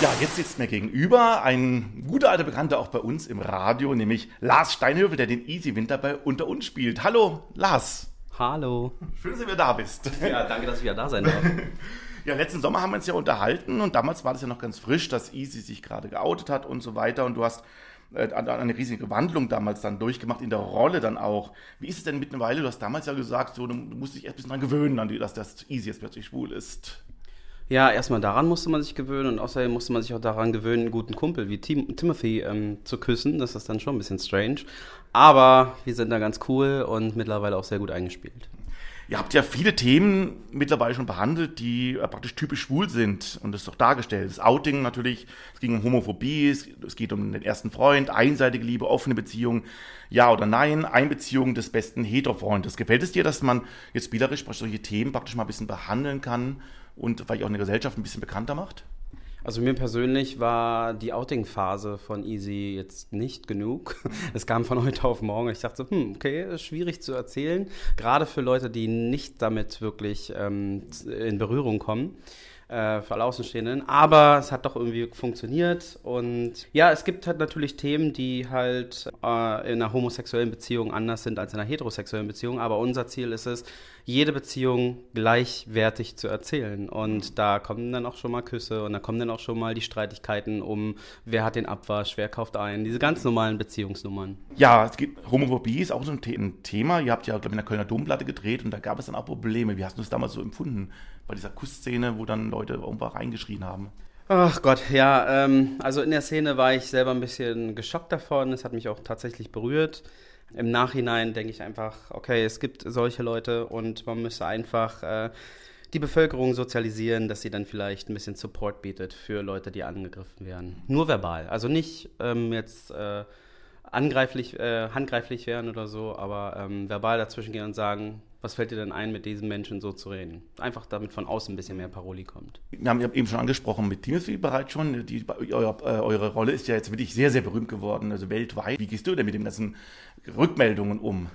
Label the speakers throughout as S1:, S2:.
S1: Ja, jetzt sitzt mir gegenüber ein guter alter Bekannter auch bei uns im Radio, nämlich Lars Steinhövel, der den Easy Winter bei Unter uns spielt. Hallo, Lars.
S2: Hallo.
S1: Schön, dass du wieder da bist.
S2: Ja, danke, dass ich wieder da sein darf.
S1: Ja, letzten Sommer haben wir uns ja unterhalten und damals war das ja noch ganz frisch, dass Easy sich gerade geoutet hat und so weiter und du hast eine riesige Wandlung damals dann durchgemacht, in der Rolle dann auch. Wie ist es denn mittlerweile? Du hast damals ja gesagt, so, du musst dich erst ein bisschen dran gewöhnen, dass das Easy jetzt plötzlich schwul ist.
S2: Ja, erstmal daran musste man sich gewöhnen und außerdem musste man sich auch daran gewöhnen, einen guten Kumpel wie Timothy zu küssen. Das ist dann schon ein bisschen strange. Aber wir sind da ganz cool und mittlerweile auch sehr gut eingespielt.
S1: Ihr habt ja viele Themen mittlerweile schon behandelt, die praktisch typisch schwul sind und das ist doch dargestellt. Das Outing natürlich, es ging um Homophobie, es geht um den ersten Freund, einseitige Liebe, offene Beziehung, ja oder nein, Einbeziehung des besten Heterofreundes. Gefällt es dir, dass man jetzt spielerisch solche Themen praktisch mal ein bisschen behandeln kann und vielleicht auch in der Gesellschaft ein bisschen bekannter macht?
S2: Also mir persönlich war die Outing-Phase von Easy jetzt nicht genug. Es kam von heute auf morgen. Ich dachte so, okay, ist schwierig zu erzählen. Gerade für Leute, die nicht damit wirklich in Berührung kommen. Für alle Außenstehenden. Aber es hat doch irgendwie funktioniert. Und ja, es gibt halt natürlich Themen, die halt in einer homosexuellen Beziehung anders sind als in einer heterosexuellen Beziehung. Aber unser Ziel ist es, jede Beziehung gleichwertig zu erzählen. Und da kommen dann auch schon mal Küsse und da kommen dann auch schon mal die Streitigkeiten um, wer hat den Abwasch, wer kauft ein. Diese ganz normalen Beziehungsnummern.
S1: Ja, Homophobie ist auch so ein Thema. Ihr habt ja, glaube ich, in der Kölner Domplatte gedreht und da gab es dann auch Probleme. Wie hast du das damals so empfunden? Bei dieser Kussszene, wo dann Leute irgendwo reingeschrien haben.
S2: Ach Gott, ja, also in der Szene war ich selber ein bisschen geschockt davon. Es hat mich auch tatsächlich berührt. Im Nachhinein denke ich einfach, okay, es gibt solche Leute und man müsste einfach die Bevölkerung sozialisieren, dass sie dann vielleicht ein bisschen Support bietet für Leute, die angegriffen werden. Nur verbal, also nicht jetzt handgreiflich werden oder so, aber verbal dazwischen gehen und sagen, was fällt dir denn ein, mit diesen Menschen so zu reden? Einfach damit von außen ein bisschen mehr Paroli kommt.
S1: Wir haben eben schon angesprochen mit Timothy bereits schon. Eure Rolle ist ja jetzt wirklich sehr, sehr berühmt geworden, also weltweit. Wie gehst du denn mit den ganzen Rückmeldungen um?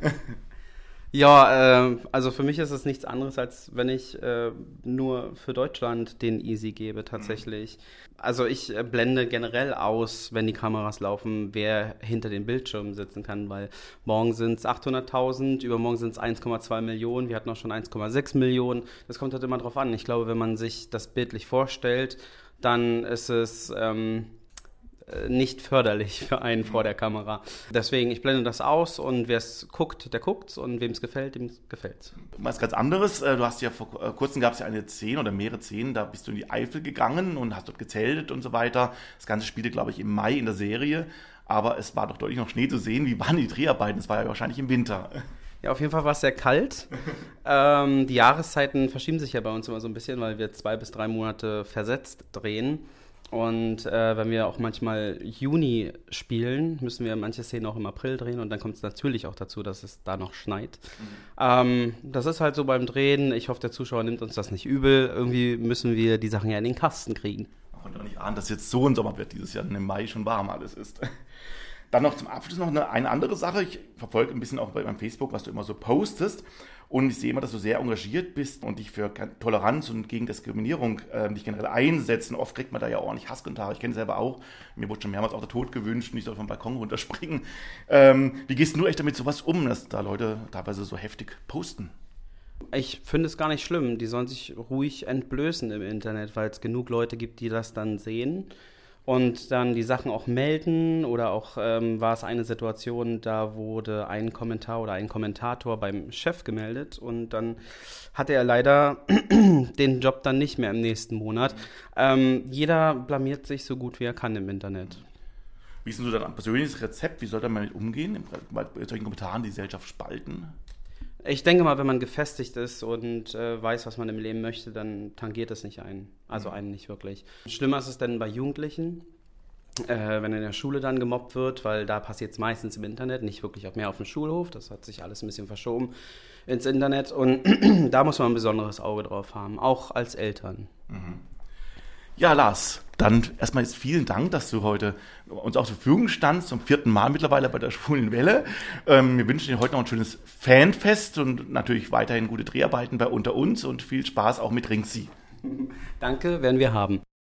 S2: Ja, also für mich ist es nichts anderes, als wenn ich nur für Deutschland den Easy gebe tatsächlich. Also ich blende generell aus, wenn die Kameras laufen, wer hinter den Bildschirmen sitzen kann, weil morgen sind es 800.000, übermorgen sind es 1,2 Millionen, wir hatten auch schon 1,6 Millionen. Das kommt halt immer drauf an. Ich glaube, wenn man sich das bildlich vorstellt, dann ist es nicht förderlich für einen vor der Kamera. Deswegen, ich blende das aus und wer es guckt, der guckt's und wem es gefällt, dem gefällt's.
S1: Was ganz anderes, du hast ja vor kurzem gab es ja eine Szene oder mehrere Szenen, da bist du in die Eifel gegangen und hast dort gezeltet und so weiter. Das Ganze spielte, glaube ich, im Mai in der Serie, aber es war doch deutlich noch Schnee zu sehen. Wie waren die Dreharbeiten? Es war ja wahrscheinlich im Winter.
S2: Ja, auf jeden Fall war es sehr kalt. Die Jahreszeiten verschieben sich ja bei uns immer so ein bisschen, weil wir 2 bis 3 Monate versetzt drehen. Und wenn wir auch manchmal Juni spielen, müssen wir manche Szenen auch im April drehen und dann kommt es natürlich auch dazu, dass es da noch schneit. Das ist halt so beim Drehen. Ich hoffe, der Zuschauer nimmt uns das nicht übel. Irgendwie müssen wir die Sachen ja in den Kasten kriegen.
S1: Man konnte doch nicht ahnen, dass jetzt so ein Sommer wird dieses Jahr, denn im Mai schon warm alles ist. Dann noch zum Abschluss noch eine andere Sache. Ich verfolge ein bisschen auch bei meinem Facebook, was du immer so postest. Und ich sehe immer, dass du sehr engagiert bist und dich für Toleranz und gegen Diskriminierung dich generell einsetzt. Und oft kriegt man da ja ordentlich Hasskommentare. Ich kenne es selber auch. Mir wurde schon mehrmals auch der Tod gewünscht und ich soll vom Balkon runterspringen. Wie gehst du echt damit sowas um, dass da Leute teilweise so heftig posten?
S2: Ich finde es gar nicht schlimm. Die sollen sich ruhig entblößen im Internet, weil es genug Leute gibt, die das dann sehen. Und dann die Sachen auch melden oder auch war es eine Situation, da wurde ein Kommentar oder ein Kommentator beim Chef gemeldet und dann hatte er leider den Job dann nicht mehr im nächsten Monat. Jeder blamiert sich so gut wie er kann im Internet.
S1: Wie ist denn so dein persönliches Rezept? Wie soll man damit umgehen, bei solchen Kommentaren die Gesellschaft spalten?
S2: Ich denke mal, wenn man gefestigt ist und weiß, was man im Leben möchte, dann tangiert es nicht einen. Also einen nicht wirklich. Schlimmer ist es denn bei Jugendlichen, wenn in der Schule dann gemobbt wird, weil da passiert es meistens im Internet, nicht wirklich auch mehr auf dem Schulhof. Das hat sich alles ein bisschen verschoben ins Internet und da muss man ein besonderes Auge drauf haben, auch als Eltern.
S1: Ja, Lars, dann erstmal jetzt vielen Dank, dass du heute uns auch zur Verfügung standst, zum 4. Mal mittlerweile bei der Schwulen Welle. Wir wünschen dir heute noch ein schönes Fanfest und natürlich weiterhin gute Dreharbeiten bei Unter uns und viel Spaß auch mit Ringsy.
S2: Danke, werden wir haben.